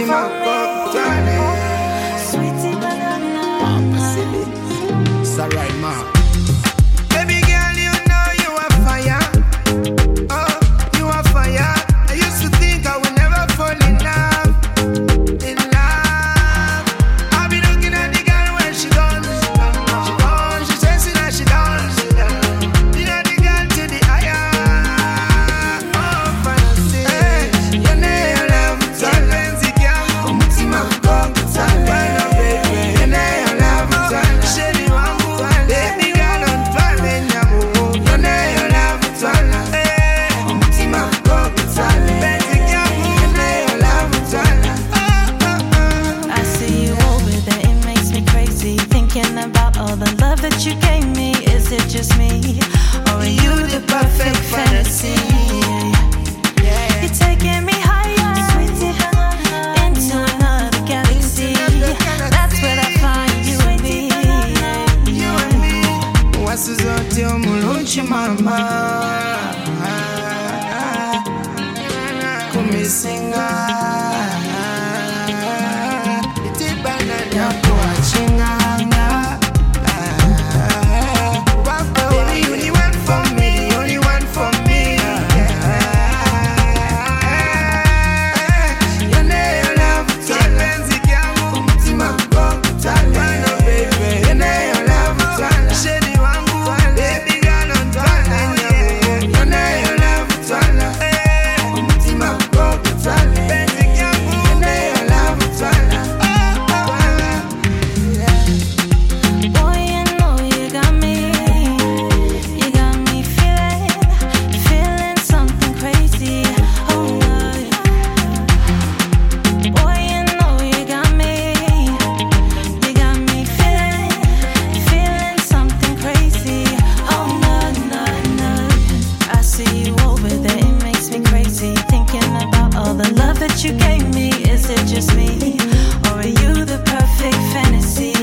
Sweetie banana. It's alright, ma. Baby girl, you know you are fire. Oh, you are fire. I used to think I would never fall in love. In love. I've been looking at the girl when she gone. She gone, she chasing and she done. You know the girl to the higher. Oh, fantasy. Hey, you know your love, talent. Umutima mkongo, talent. Baby, you know your love, talent. Shady wangu, baby girl, on talent. You know your love, talent. Umutima mkongo, talent. Baby girl, you know your love, talent. I see you over there, it makes me crazy. Thinking about all the love that you gave me. Is it just me? Or are you the perfect fantasy? You're taking me higher, sweetie, into another galaxy. That's where I find you and me. You and me. Wasuzote omulungi mama. Kumisinga. Itibana nyako achinganga. Baby, you only one for me, only one for me. You know your love, talent. Umutima mkongo, talent. Baby, you know your love, talent. Shady wangu, baby girl, on talent. You know your love, talent. Umutima mkongo, talent. Baby girl, you know your love, talent. Boy, you know you got me feeling something crazy. Oh no. Boy, you know you got me feeling something crazy. Oh no, no, no. I see you over there, it makes me crazy. Thinking about all the love that you gave me. Is it just me? Or are you the perfect fantasy?